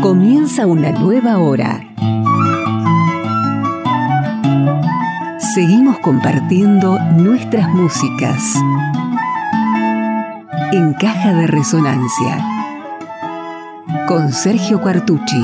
Comienza una nueva hora. Seguimos compartiendo nuestras músicas en Caja de Resonancia con Sergio Quartucci.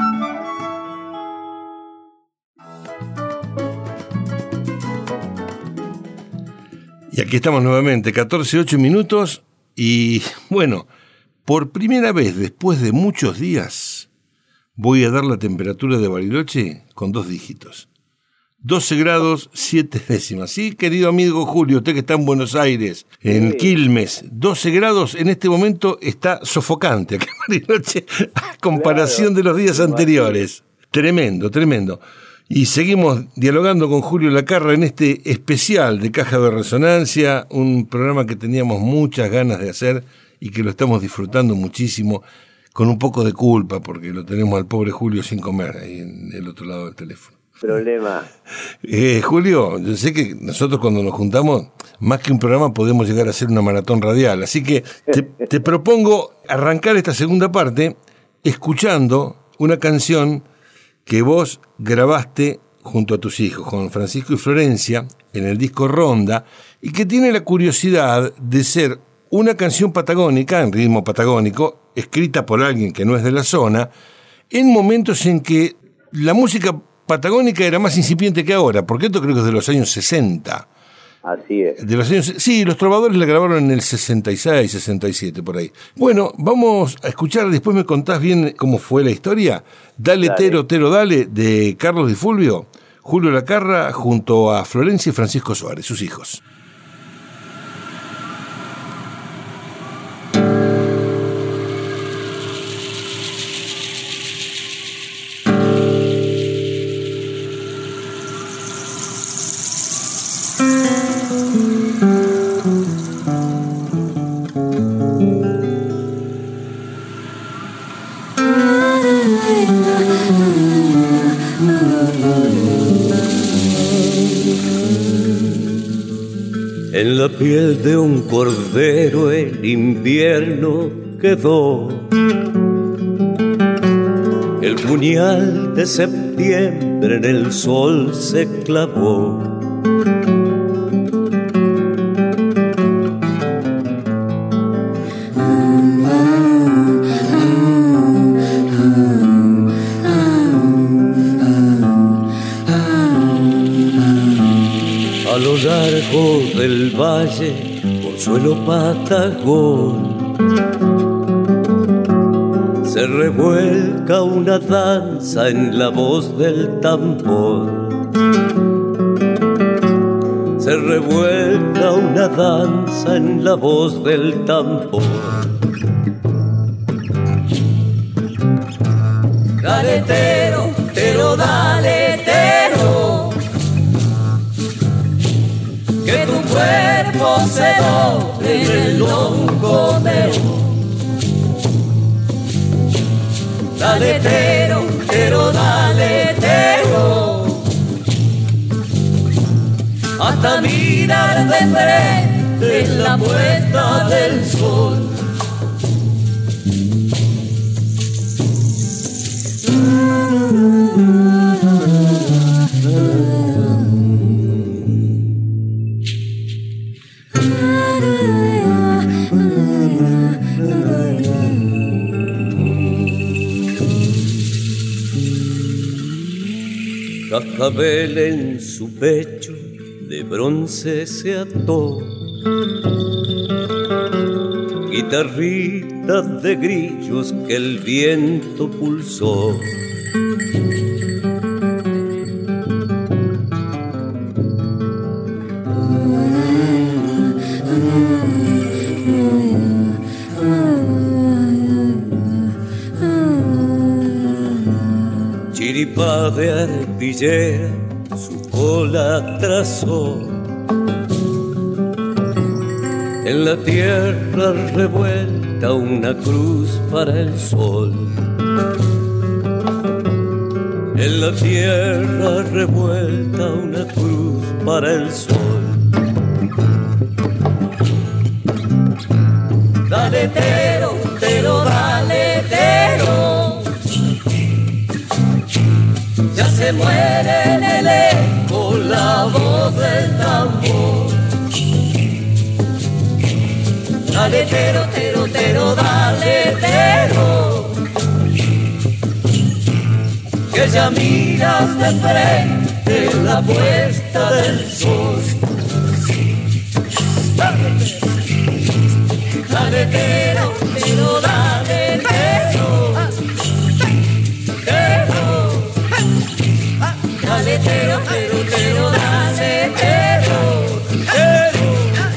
Y aquí estamos nuevamente, 14:08 minutos, y bueno, por primera vez después de muchos días voy a dar la temperatura de Bariloche con 2 dígitos. 12 grados 7 décimas. Sí, querido amigo Julio, usted que está en Buenos Aires, en Quilmes, 12 grados en este momento está sofocante acá en Bariloche a comparación de los días anteriores. Tremendo, tremendo. Y seguimos dialogando con Julio Lacarra en este especial de Caja de Resonancia, un programa que teníamos muchas ganas de hacer y que lo estamos disfrutando muchísimo, con un poco de culpa, porque lo tenemos al pobre Julio sin comer ahí en el otro lado del teléfono. Problema. Julio, yo sé que nosotros cuando nos juntamos, más que un programa, podemos llegar a hacer una maratón radial. Así que te propongo arrancar esta segunda parte escuchando una canción que vos grabaste junto a tus hijos, con Francisco y Florencia, en el disco Ronda, y que tiene la curiosidad de ser una canción patagónica, en ritmo patagónico, escrita por alguien que no es de la zona, en momentos en que la música patagónica era más incipiente que ahora, porque esto creo que es de los años 60. Así es. De los años, sí, los Trovadores la grabaron en el 66, 67, por ahí. Bueno, vamos a escuchar, después me contás bien cómo fue la historia. Dale. Tero, Tero, dale, de Carlos Di Fulvio, Julio Lacarra, junto a Florencia y Francisco Suárez, sus hijos. En la piel de un cordero el invierno quedó, el puñal de septiembre en el sol se clavó. A lo largo del valle, por suelo patagón, se revuelca una danza en la voz del tambor. Se revuelca una danza en la voz del tambor. Dale, Tero, Tero, dale, Tero, que tu cuerpo se doble en el lonco meo. Dale, Tero, Tero, dale, Tero, hasta mirar de frente la puesta del sol. Cascabel en su pecho de bronce se ató, guitarritas de grillos que el viento pulsó. Chiripa de arpillera su cola trazó, en la tierra revuelta una cruz para el sol. En la tierra revuelta una cruz para el sol. Dale, Tero, Tero, dale, Tero, se muere en el eco la voz del tambor. Dale, tero, tero, tero, dale, tero, que ya miras de frente la puesta del sol. Dale, tero, tero, dale, tero, tero, dale, tero, tero, tero, dale, tero, tero,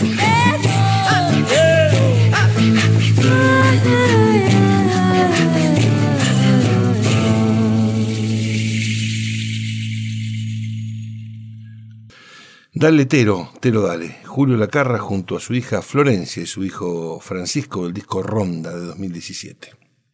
Dale Tero, Tero Dale. Julio Lacarra junto a su hija Florencia y su hijo Francisco del disco Ronda de 2017.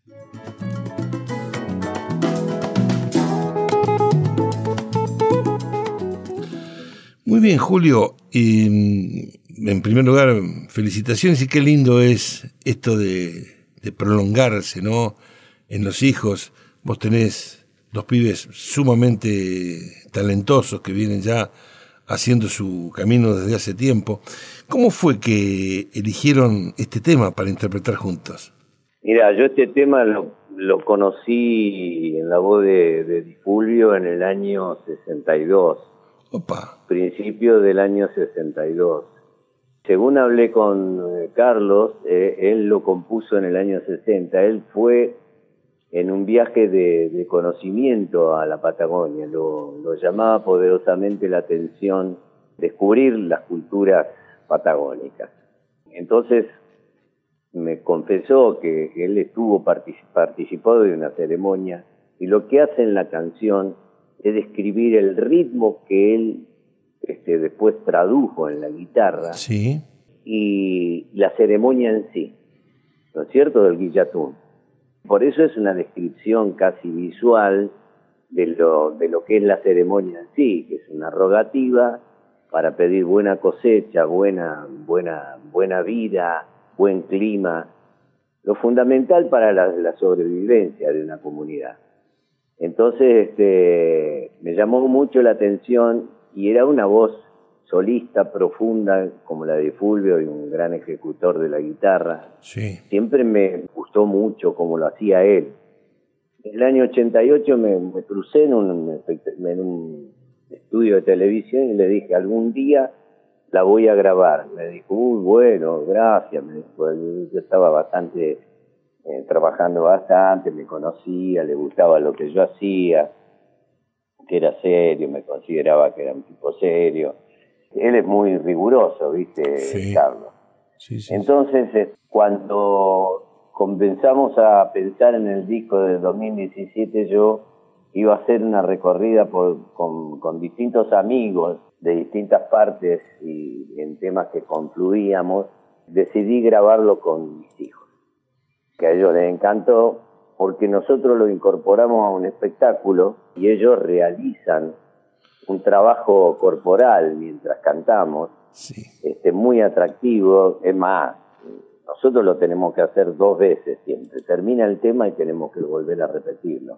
Muy bien, Julio. Y en primer lugar, felicitaciones y qué lindo es esto de prolongarse, ¿no? En los hijos. Vos tenés dos pibes sumamente talentosos que vienen ya haciendo su camino desde hace tiempo. ¿Cómo fue que eligieron este tema para interpretar juntos? Mira, yo este tema lo conocí en la voz de Di Fulvio en el año 62. Opa. Principio del año 62. Según hablé con Carlos, él lo compuso en el año 60. Él fue en un viaje de conocimiento a la Patagonia. Lo llamaba poderosamente la atención descubrir las culturas patagónicas. Entonces me confesó que él participó de una ceremonia y lo que hace en la canción es describir el ritmo que él después tradujo en la guitarra. Sí. Y la ceremonia en sí, ¿no es cierto?, del guillatún. Por eso es una descripción casi visual de lo que es la ceremonia en sí, que es una rogativa para pedir buena cosecha, buena vida, buen clima, lo fundamental para la sobrevivencia de una comunidad. Entonces me llamó mucho la atención y era una voz solista, profunda, como la de Fulvio, y un gran ejecutor de la guitarra. Sí. Siempre me gustó mucho como lo hacía él. En el año 88 me crucé en un estudio de televisión y le dije, algún día la voy a grabar. Me dijo, bueno, gracias. Me dijo, yo estaba trabajando bastante, me conocía, le gustaba lo que yo hacía, que era serio, me consideraba que era un tipo serio. Él es muy riguroso, ¿viste, sí, Carlos? Sí, sí. Entonces, cuando comenzamos a pensar en el disco de 2017, yo iba a hacer una recorrida con distintos amigos de distintas partes y en temas que confluíamos. Decidí grabarlo con mis hijos, que a ellos les encantó, porque nosotros lo incorporamos a un espectáculo y ellos realizan un trabajo corporal mientras cantamos, sí, muy atractivo. Es más, nosotros lo tenemos que hacer 2 veces siempre. Termina el tema y tenemos que volver a repetirlo,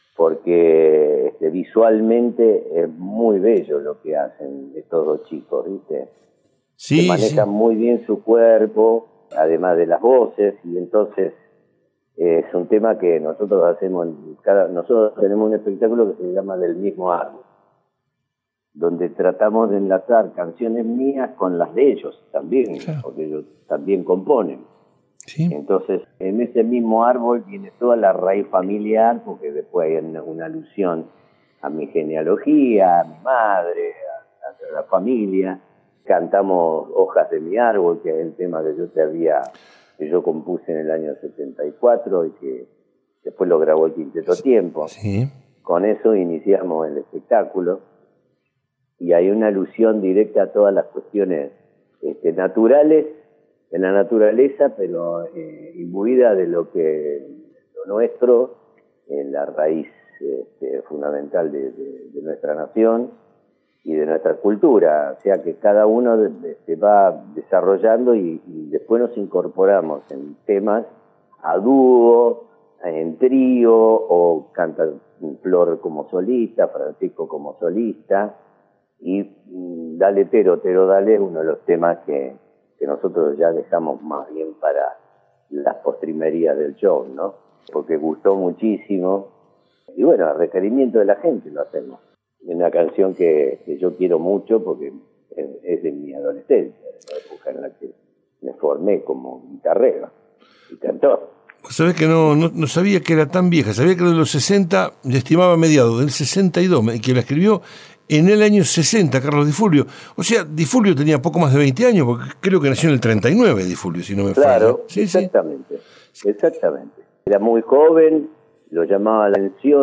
porque visualmente es muy bello lo que hacen estos dos chicos, ¿viste? Sí, que manejan muy bien su cuerpo, además de las voces, y entonces es un tema que nosotros hacemos. Nosotros tenemos un espectáculo que se llama Del Mismo Árbol, donde tratamos de enlazar canciones mías con las de ellos también, claro, porque ellos también componen. Sí. Entonces, en ese mismo árbol viene toda la raíz familiar, porque después hay una alusión a mi genealogía, a mi madre, a la familia. Cantamos Hojas de mi árbol, que es el tema que yo compuse en el año 74 y que después lo grabó el Quinteto Tiempo. Sí. Con eso iniciamos el espectáculo. Y hay una alusión directa a todas las cuestiones naturales, de la naturaleza, pero imbuida de lo nuestro, en la raíz fundamental de nuestra nación y de nuestra cultura. O sea que cada uno se va desarrollando y después nos incorporamos en temas a dúo, en trío, o canta Flor como solista, Francisco como solista, y Dale Tero, Tero Dale es uno de los temas que nosotros ya dejamos más bien para las postrimerías del show, ¿no? Porque gustó muchísimo, y bueno, a requerimiento de la gente lo hacemos. Es una canción que yo quiero mucho porque es de mi adolescencia, de la época en la que me formé como guitarrero y cantor. Sabés que no sabía que era tan vieja, sabía que era de los 60, yo estimaba mediados del 62, que la escribió en el año 60, Carlos Di Fulvio. O sea, Di Fulvio tenía poco más de 20 años, porque creo que nació en el 39, Di Fulvio, si no me falla. Claro, sí, exactamente, sí. Exactamente. Era muy joven, lo llamaba la atención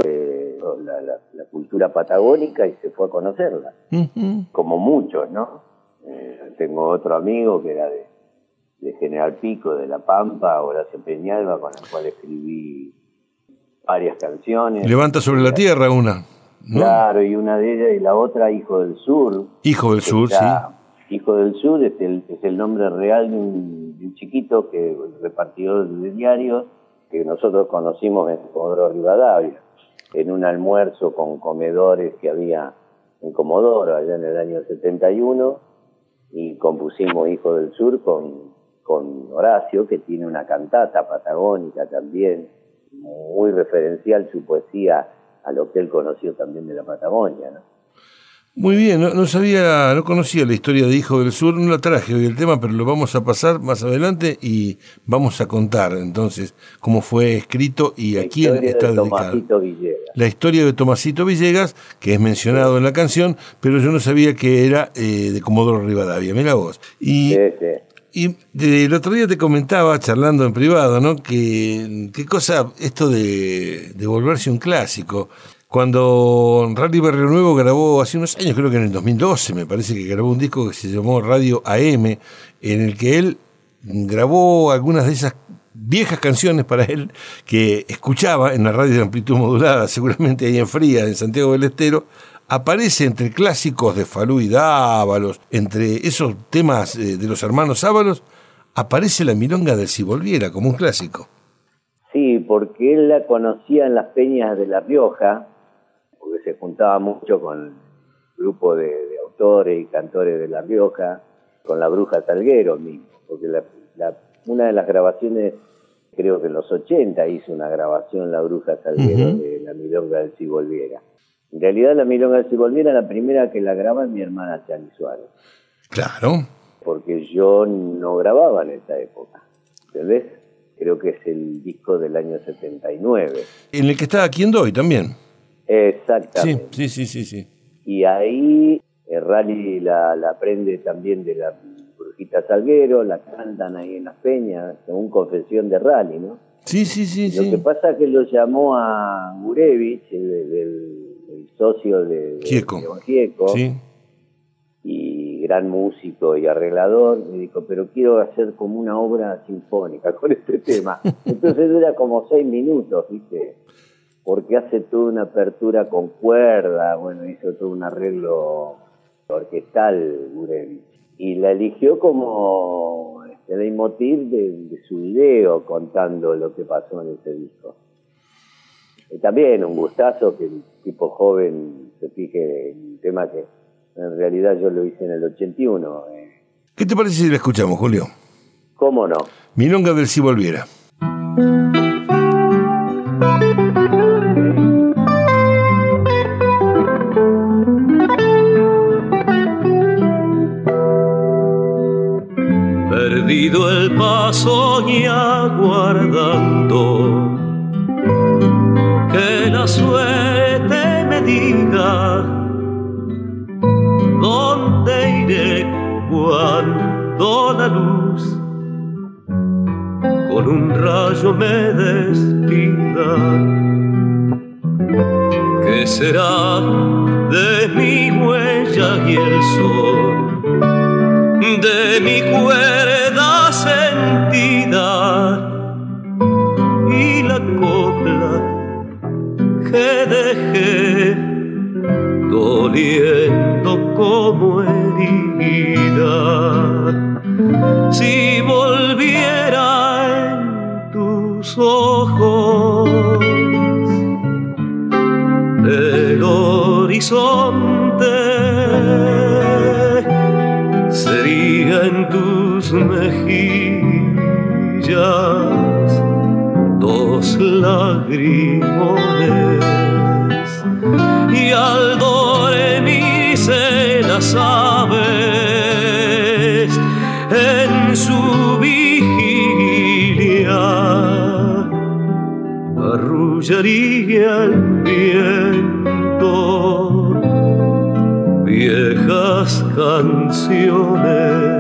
la cultura patagónica y se fue a conocerla, como muchos, ¿no? Tengo otro amigo que era de General Pico, de La Pampa, Horacio Peñalba, con el cual escribí varias canciones. Levanta sobre la tierra una, ¿no? Claro, y una de ellas, y la otra, Hijo del Sur. Hijo del Sur, sí. Hijo del Sur es el nombre real de un chiquito que repartidor de diarios que nosotros conocimos en Comodoro Rivadavia, en un almuerzo con comedores que había en Comodoro allá en el año 71, y compusimos Hijo del Sur con Horacio, que tiene una cantata patagónica también, muy referencial su poesía a lo que él conoció también de la Patagonia, ¿no? Muy bien, no conocía la historia de Hijo del Sur, no la traje hoy el tema, pero lo vamos a pasar más adelante y vamos a contar entonces cómo fue escrito y a quién está dedicado. La historia de Tomasito Villegas, que es mencionado en la canción, pero yo no sabía que era de Comodoro Rivadavia, mirá vos. Y el otro día te comentaba, charlando en privado, ¿no? Que qué cosa esto de volverse un clásico. Cuando Rally Barrio Nuevo grabó hace unos años, creo que en el 2012, me parece que grabó un disco que se llamó Radio AM, en el que él grabó algunas de esas viejas canciones para él que escuchaba en la radio de amplitud modulada, seguramente ahí en Fría, en Santiago del Estero. Aparece entre clásicos de Falú y Dávalos, entre esos temas de los hermanos Ábalos, aparece la milonga del Si Volviera como un clásico. Sí, porque él la conocía en las peñas de La Rioja, porque se juntaba mucho con el grupo de autores y cantores de La Rioja, con la Bruja Salguero mismo, porque una de las grabaciones, creo que en los 80 hizo una grabación La Bruja Salguero de la milonga del Si Volviera. En realidad la milonga del Si Volviera, la primera que la graba es mi hermana Chani Suárez. Claro. Porque yo no grababa en esa época, ¿entendés? Creo que es el disco del año 79. En el que está Aquí Doy también. Exactamente. Sí. Y ahí el Rally la aprende también de la Brujita Salguero, la cantan ahí en las peñas, según confesión de Rally, ¿no? Sí. Lo que pasa es que lo llamó a Gurevich, el socio de Gieco. Sí. Y gran músico y arreglador, me dijo, pero quiero hacer como una obra sinfónica con este tema. Entonces dura como 6 minutos, ¿viste? Porque hace toda una apertura con cuerda, bueno, hizo todo un arreglo orquestal, Gurevich. Y la eligió como leitmotiv de su video, contando lo que pasó en ese disco. Y también un gustazo que el tipo joven se fije en un tema que en realidad yo lo hice en el 81. ¿Qué te parece si la escuchamos, Julio? ¿Cómo no? Milonga del Si Volviera. Perdido el paso y aguardando que la suerte me diga dónde iré cuando la luz con un rayo me despida. ¿Qué será de mi huella y el sol, de mi cuerda sentida y la copla que dejé doliendo como herida? Si volviera en tus ojos ojos, el horizonte sería en tus mejillas dos lagrimones, y al dormir se las aves en su vigilia arrullaría el viento viejas canciones.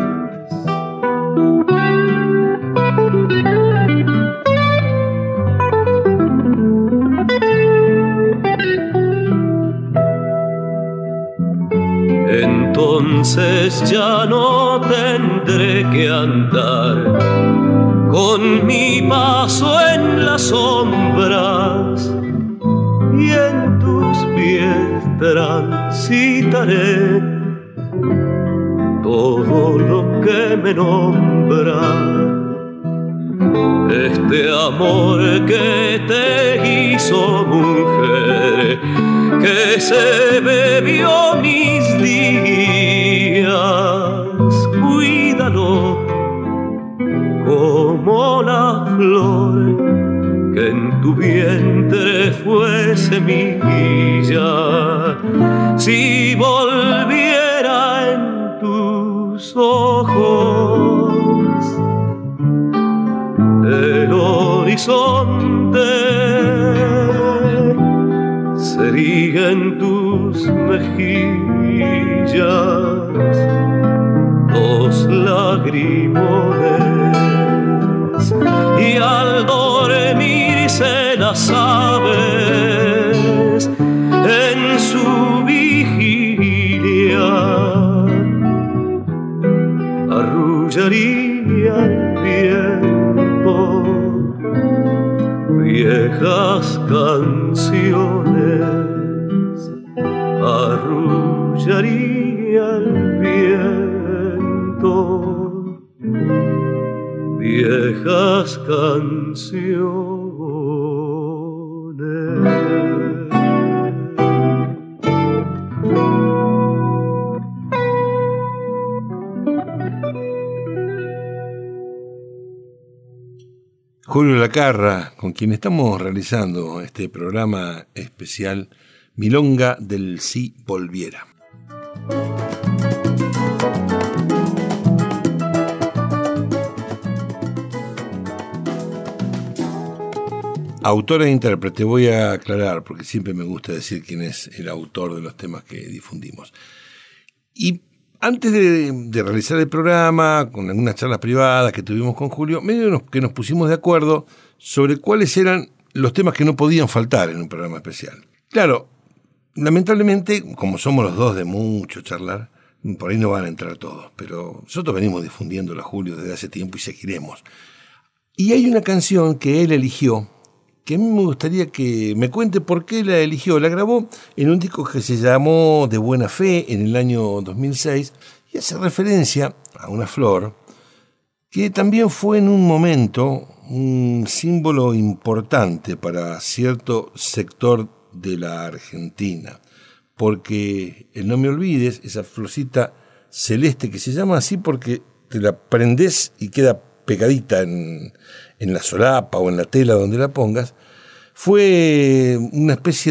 Entonces ya no tendré que andar con mi paso en las sombras, y en tus pies transitaré todo lo que me nombra. Este amor que te hizo mujer, que se bebió mis días, cuídalo como la flor que en tu vientre fue semilla. Si volviera en tus ojos el horizonte, sería en tus mejillas dos lagrimones, y al dormirse las aves en su vigilia arrullaría el viento viejas canciones, arrullaría el viento viejas canciones. Julio Lacarra, con quien estamos realizando este programa especial Milonga del Si Volviera. Autor e intérprete, voy a aclarar porque siempre me gusta decir quién es el autor de los temas que difundimos. Y antes de realizar el programa, con algunas charlas privadas que tuvimos con Julio, medio que nos pusimos de acuerdo sobre cuáles eran los temas que no podían faltar en un programa especial. Claro, lamentablemente, como somos los dos de mucho charlar, por ahí no van a entrar todos, pero nosotros venimos difundiendo a Julio desde hace tiempo y seguiremos. Y hay una canción que él eligió, que a mí me gustaría que me cuente por qué la eligió. La grabó en un disco que se llamó De Buena Fe en el año 2006 y hace referencia a una flor que también fue en un momento un símbolo importante para cierto sector de la Argentina, porque el No Me Olvides, esa florcita celeste que se llama así porque te la prendés y queda pegadita en la solapa o en la tela donde la pongas, fue una especie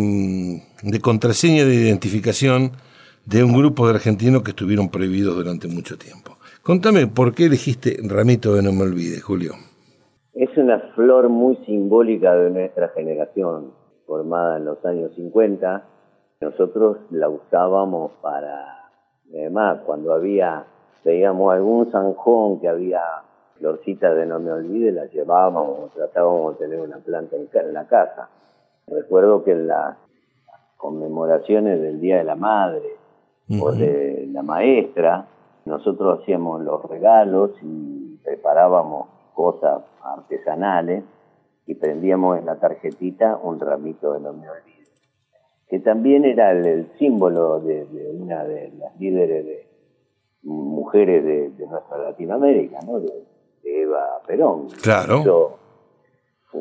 de contraseña de identificación de un grupo de argentinos que estuvieron prohibidos durante mucho tiempo. Contame, ¿por qué elegiste Ramito de No Me Olvides, Julio? Es una flor muy simbólica de nuestra generación, formada en los años 50. Nosotros la usábamos para, además, cuando veíamos algún zanjón que había florcitas de No Me Olvides, las llevábamos, tratábamos de tener una planta en la casa. Recuerdo que en las conmemoraciones del Día de la Madre o de la maestra, nosotros hacíamos los regalos y preparábamos cosas artesanales y prendíamos en la tarjetita un ramito de No Me Olvides, que también era el símbolo de una de las líderes de mujeres de nuestra Latinoamérica, ¿no? De Eva Perón. Claro.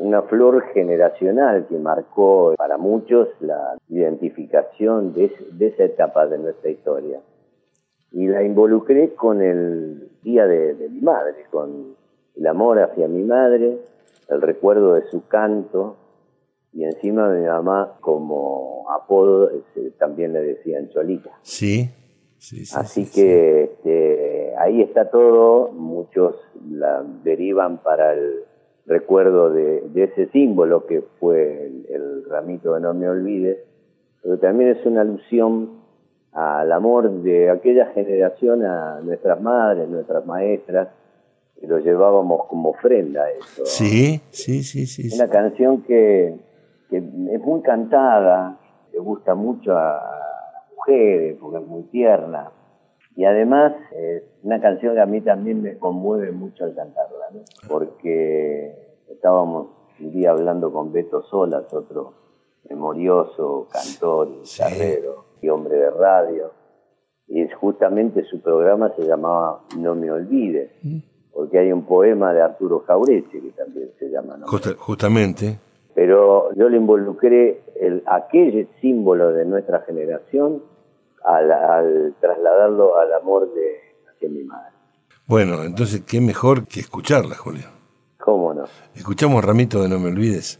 una flor generacional que marcó para muchos la identificación de esa etapa de nuestra historia. Y la involucré con el día de mi madre, con el amor hacia mi madre, el recuerdo de su canto, y encima mi mamá, como apodo, también le decían Cholita. Sí. Así que ahí está todo. Muchos la derivan para el recuerdo de ese símbolo que fue el ramito de No Me Olvides, pero también es una alusión al amor de aquella generación a nuestras madres, nuestras maestras, que lo llevábamos como ofrenda a eso. Sí. Una canción que es muy cantada, que gusta mucho a mujeres, porque es muy tierna, y además es una canción que a mí también me conmueve mucho al cantarla, ¿no? Porque estábamos un día hablando con Beto Solas, otro memorioso cantor y guitarrero y hombre de radio, y justamente su programa se llamaba No Me Olvides, porque hay un poema de Arturo Jauretche que también se llama No Me Olvides. Justamente. Pero yo le involucré aquel símbolo de nuestra generación al trasladarlo al amor hacia mi madre. Bueno, entonces, ¿qué mejor que escucharla, Julio? ¿Cómo no? Escuchamos Ramito de No Me Olvides.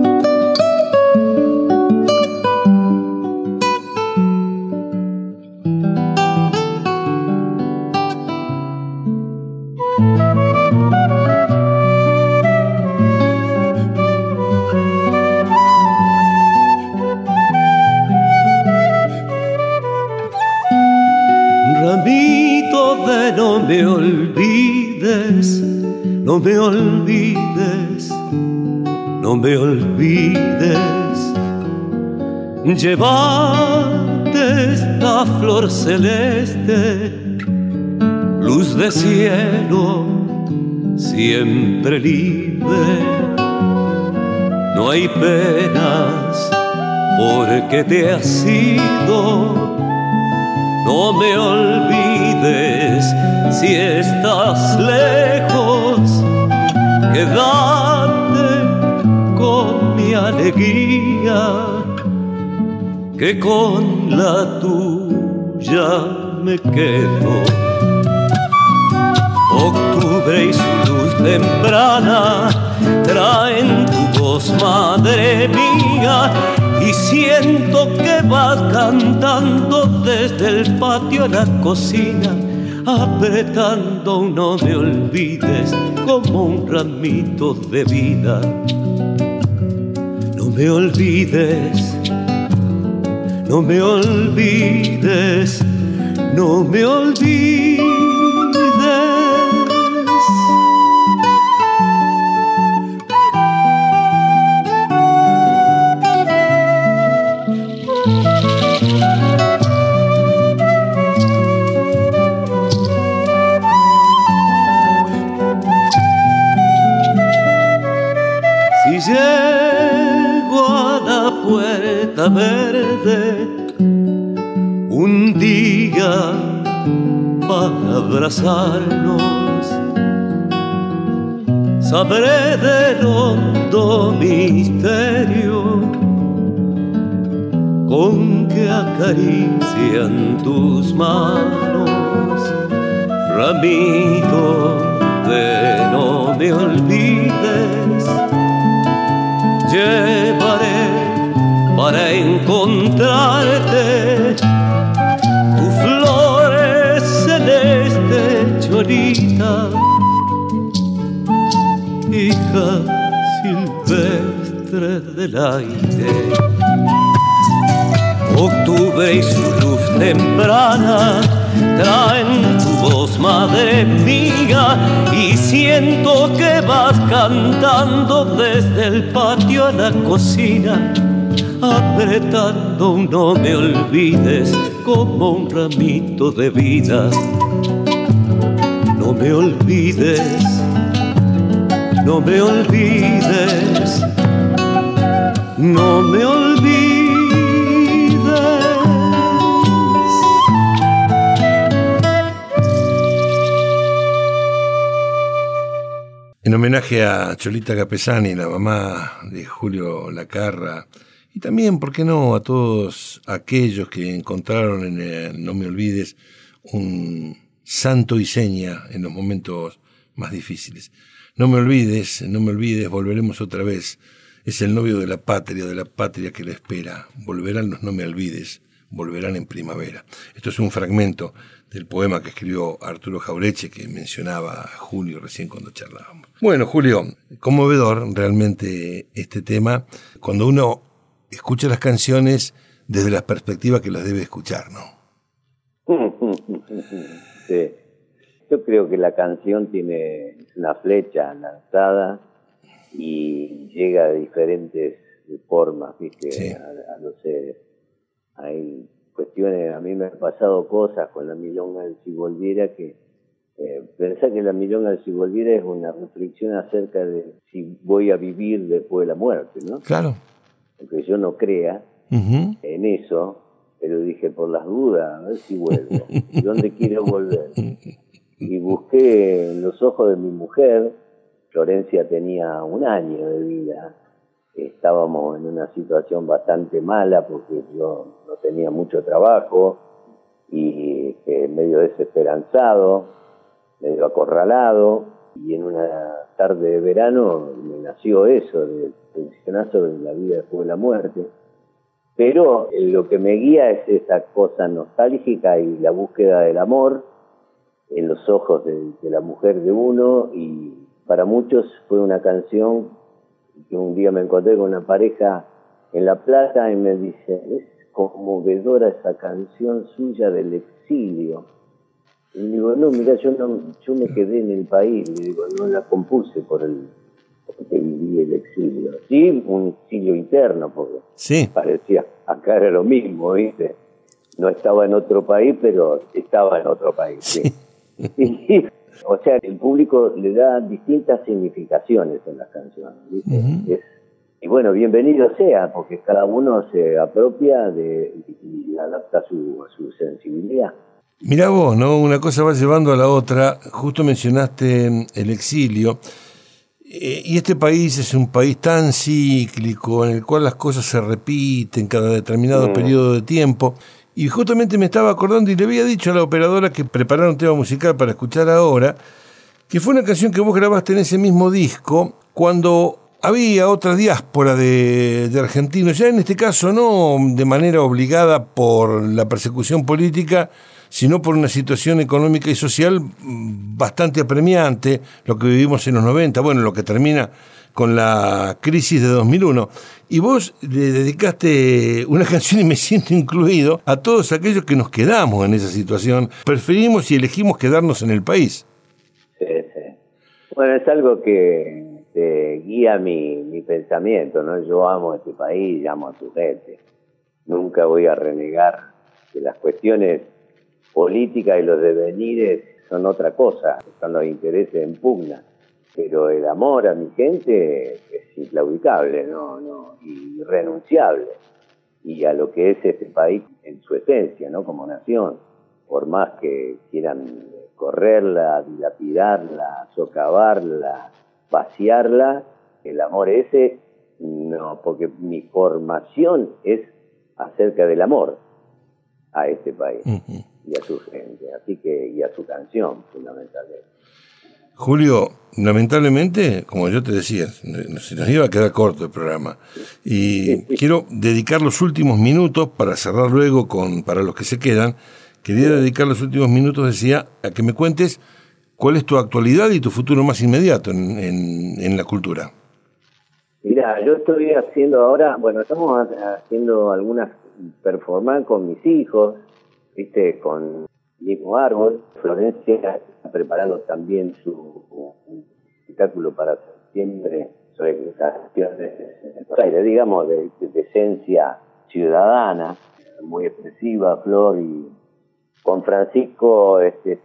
No me olvides, no me olvides, no me olvides. Llevarte esta flor celeste, luz de cielo, siempre libre. No hay penas porque te has ido. No me olvides si estás lejos, quédate con mi alegría, que con la tuya me quedo. Octubre y su luz temprana traen tu voz, madre mía, y siento que vas cantando desde el patio a la cocina, apretando un no me olvides como un ramito de vida. No me olvides, no me olvides, no me olvides. Llego a la puerta verde un día para abrazarnos, sabré del hondo misterio con que acarician tus manos, ramito de no me olvides. Llevaré para encontrarte tu flor celeste, Cholita, hija silvestre del aire. Octubre y su luz temprana traen tu voz, madre mía, y siento que vas cantando desde el patio a la cocina, apretando un no me olvides como un ramito de vida. No me olvides, no me olvides, no me olvides. En homenaje a Cholita Capesani, la mamá de Julio Lacarra, y también, ¿por qué no?, a todos aquellos que encontraron en el No Me Olvides un santo y seña en los momentos más difíciles. No me olvides, volveremos otra vez. Es el novio de la patria que la espera. Volverán los no me olvides, volverán en primavera. Esto es un fragmento del poema que escribió Arturo Jaureche, que mencionaba a Julio recién cuando charlábamos. Bueno, Julio, conmovedor realmente este tema, cuando uno escucha las canciones desde la perspectiva que las debe escuchar, ¿no? Sí. Yo creo que la canción tiene una flecha lanzada y llega de diferentes formas, ¿viste? Sí. A los seres. Hay cuestiones, a mí me han pasado cosas con la Milonga del Si Volviera que pensar que la Milonga del Si Volviera es una reflexión acerca de si voy a vivir después de la muerte, ¿no? Claro. Aunque yo no crea en eso, pero dije por las dudas, a ver si vuelvo. ¿Dónde quiero volver? Y busqué en los ojos de mi mujer. Florencia tenía 1 año de vida. Estábamos en una situación bastante mala porque yo no tenía mucho trabajo y medio desesperanzado, medio acorralado. Y en una tarde de verano me nació eso, del pensionazo de la vida después de la muerte. Pero lo que me guía es esa cosa nostálgica y la búsqueda del amor en los ojos de la mujer de uno, y para muchos fue una canción que un día me encontré con una pareja en la plaza y me dice, es conmovedora esa canción suya del exilio. Y le digo, no, mira, yo me quedé en el país, le digo, no la compuse porque viví el exilio. Sí, un exilio interno, porque sí, parecía, acá era lo mismo, ¿viste? No estaba en otro país, pero estaba en otro país, sí. O sea, el público le da distintas significaciones en las canciones, ¿viste? Y bueno, bienvenido sea, porque cada uno se apropia y adapta a su sensibilidad. Mirá vos, ¿no? Una cosa va llevando a la otra. Justo mencionaste el exilio. Y este país es un país tan cíclico, en el cual las cosas se repiten cada determinado periodo de tiempo. Y justamente me estaba acordando, y le había dicho a la operadora que preparara un tema musical para escuchar ahora, que fue una canción que vos grabaste en ese mismo disco, cuando había otra diáspora de argentinos, ya en este caso no de manera obligada por la persecución política, sino por una situación económica y social bastante apremiante, lo que vivimos en los 90, bueno, lo que termina con la crisis de 2001. Y vos le dedicaste una canción, y me siento incluido, a todos aquellos que nos quedamos en esa situación. Preferimos y elegimos quedarnos en el país. Sí, sí. Bueno, es algo que guía mi pensamiento, ¿no? Yo amo este país, amo a su gente. Nunca voy a renegar que las cuestiones políticas y los devenires son otra cosa, son los intereses en pugna. Pero el amor a mi gente es inclaudicable, no, irrenunciable. Y a lo que es este país en su esencia, ¿no? Como nación. Por más que quieran correrla, dilapidarla, socavarla, vaciarla, el amor ese, no, porque mi formación es acerca del amor a este país y a su gente, así que, y a su canción, fundamentalmente. Julio, lamentablemente, como yo te decía, se nos iba a quedar corto el programa. Y quiero dedicar los últimos minutos, para cerrar luego para los que se quedan, quería dedicar los últimos minutos, decía, a que me cuentes cuál es tu actualidad y tu futuro más inmediato en la cultura. Mirá, yo estoy haciendo ahora, estamos haciendo algunas performances con mis hijos, ¿viste? Con mismo árbol. Florencia está preparando también su espectáculo para septiembre sobre canciones, digamos, de esencia ciudadana, muy expresiva, Flor, y con Francisco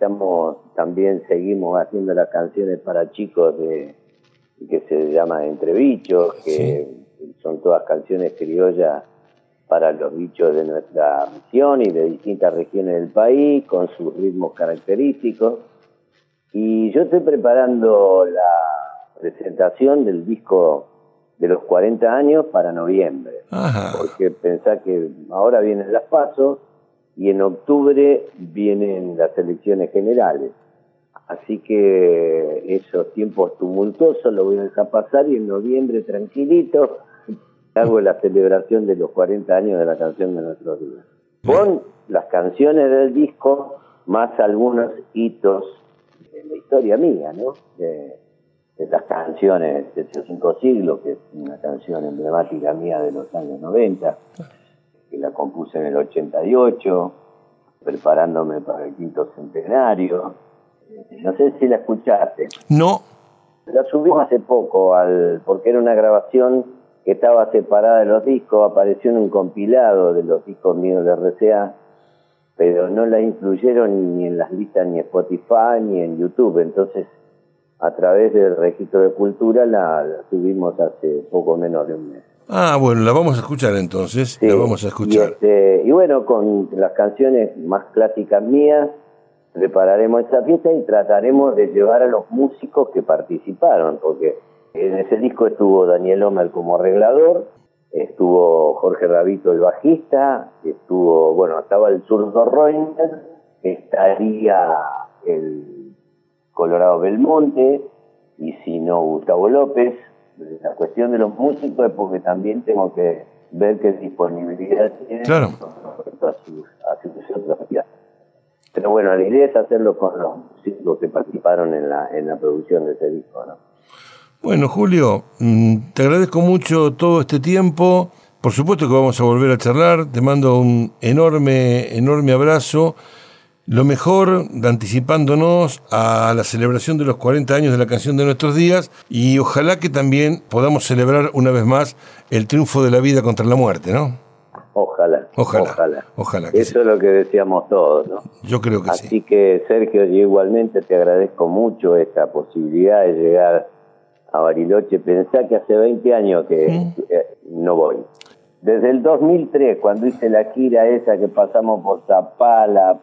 seguimos haciendo las canciones para chicos que se llama Entre Bichos, que son todas canciones criollas para los bichos de nuestra región y de distintas regiones del país, con sus ritmos característicos. Y yo estoy preparando la presentación del disco de los 40 años para noviembre. Ajá. Porque pensá que ahora vienen las PASO y en octubre vienen las elecciones generales. Así que esos tiempos tumultuosos lo voy a dejar pasar y en noviembre tranquilito hago la celebración de los 40 años de la canción de nuestros días. Con las canciones del disco, más algunos hitos de la historia mía, ¿no? De las canciones de esos 5 siglos, que es una canción emblemática mía de los años 90, que la compuse en el 88, preparándome para el 5º centenario. No sé si la escuchaste. No. La subimos hace poco, porque era una grabación que estaba separada de los discos, apareció en un compilado de los discos míos de RCA, pero no la incluyeron ni en las listas ni en Spotify ni en YouTube. Entonces, a través del Registro de Cultura la subimos hace poco menos de un mes. Ah, bueno, la vamos a escuchar entonces. Sí, la vamos a escuchar. Y bueno, con las canciones más clásicas mías, prepararemos esa fiesta y trataremos de llevar a los músicos que participaron, porque en ese disco estuvo Daniel Homer como arreglador, estuvo Jorge Rabito el bajista, estaba el zurdo Reiner, estaría el Colorado Belmonte, y si no, Gustavo López. La cuestión de los músicos es porque también tengo que ver qué disponibilidad tienen. Claro. A sus otras actividades. Pero bueno, la idea es hacerlo con los músicos que participaron en la producción de ese disco, ¿no? Bueno, Julio, te agradezco mucho todo este tiempo. Por supuesto que vamos a volver a charlar. Te mando un enorme abrazo. Lo mejor, anticipándonos a la celebración de los 40 años de la canción de nuestros días, y ojalá que también podamos celebrar una vez más el triunfo de la vida contra la muerte, ¿no? Ojalá. Que eso es lo que deseamos todos, ¿no? Yo creo que Así sí. Así que, Sergio, yo igualmente te agradezco mucho esta posibilidad de llegar a Bariloche. Pensá que hace 20 años que no voy. Desde el 2003, cuando hice la gira esa que pasamos por Zapala,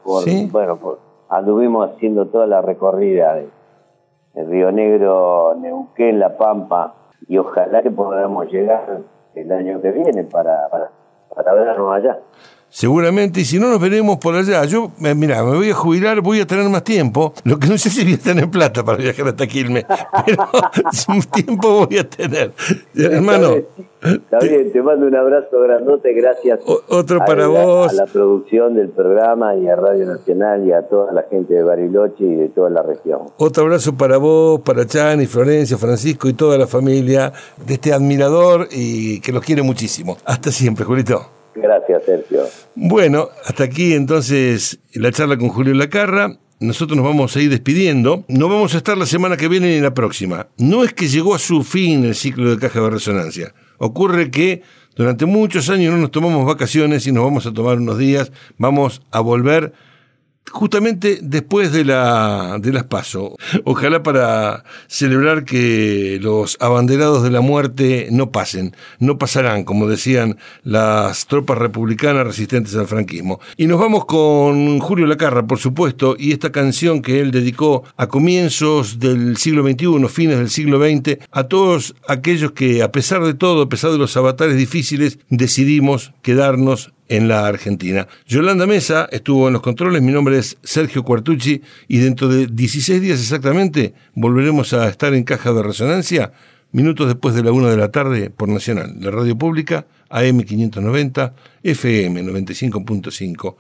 anduvimos haciendo toda la recorrida de Río Negro, Neuquén, La Pampa, y ojalá que podamos llegar el año que viene para vernos allá. Seguramente, y si no nos veremos por allá. Yo, mira, me voy a jubilar, voy a tener más tiempo. Lo que no sé si voy a tener plata para viajar hasta Quilmes, pero un tiempo voy a tener. Hermano. Está bien, te mando un abrazo grandote, gracias. Otro para vos. A la producción del programa y a Radio Nacional y a toda la gente de Bariloche y de toda la región. Otro abrazo para vos, para Chani, Florencia, Francisco y toda la familia de este admirador y que los quiere muchísimo. Hasta siempre, Julito. Gracias, Sergio. Bueno, hasta aquí entonces la charla con Julio Lacarra. Nosotros nos vamos a ir despidiendo. No vamos a estar la semana que viene ni la próxima. No es que llegó a su fin el ciclo de Caja de Resonancia. Ocurre que durante muchos años no nos tomamos vacaciones y nos vamos a tomar unos días. Vamos a volver justamente después de las PASO. Ojalá para celebrar que los abanderados de la muerte no pasarán, como decían las tropas republicanas resistentes al franquismo. Y nos vamos con Julio Lacarra, por supuesto, y esta canción que él dedicó a comienzos del siglo XXI, fines del siglo XX, a todos aquellos que, a pesar de todo, a pesar de los avatares difíciles, decidimos quedarnos en la Argentina. Yolanda Mesa estuvo en los controles, mi nombre es Sergio Quartucci y dentro de 16 días exactamente volveremos a estar en Caja de Resonancia, minutos después de la 1 de la tarde por Nacional, la radio pública, AM 590, FM 95.5,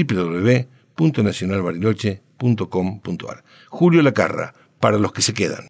www.nacionalbariloche.com.ar. Julio Lacarra, para los que se quedan.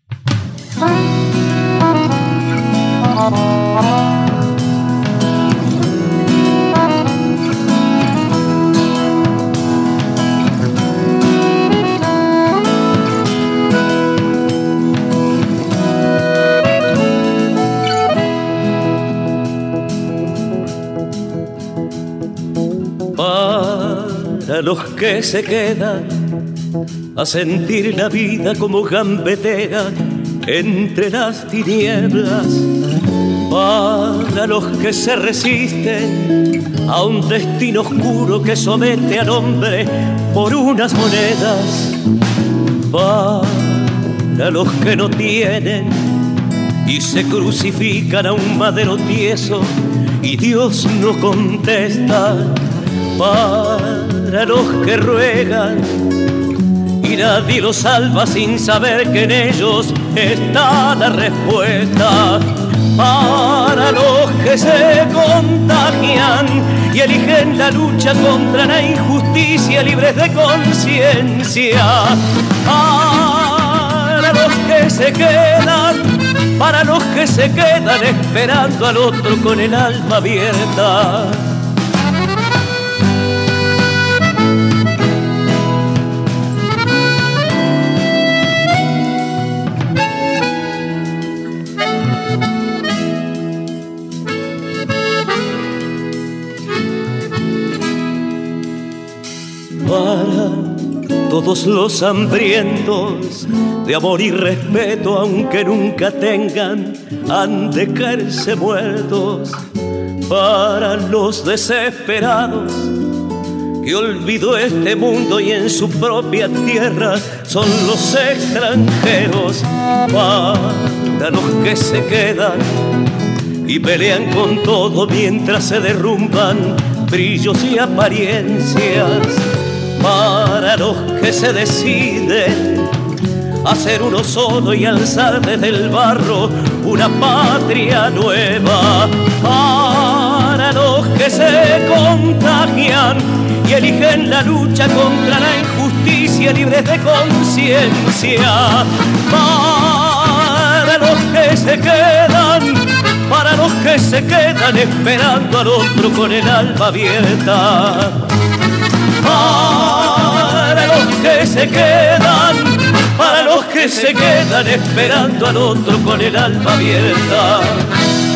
Para los que se quedan a sentir la vida como gambetea entre las tinieblas, para los que se resisten a un destino oscuro que somete al hombre por unas monedas, para los que no tienen y se crucifican a un madero tieso y Dios no contesta. Para los que ruegan y nadie los salva sin saber que en ellos está la respuesta. Para los que se contagian y eligen la lucha contra la injusticia libres de conciencia. Para los que se quedan, para los que se quedan esperando al otro con el alma abierta. Para todos los hambrientos de amor y respeto, aunque nunca tengan, han de caerse muertos. Para los desesperados que olvidó este mundo y en su propia tierra son los extranjeros. Para los que se quedan y pelean con todo mientras se derrumban brillos y apariencias. Para los que se deciden a ser uno solo y alzar desde el barro una patria nueva. Para los que se contagian y eligen la lucha contra la injusticia libres de conciencia. Para los que se quedan, para los que se quedan esperando al otro con el alma abierta. Para los que se quedan, para los que se quedan esperando al otro con el alma abierta.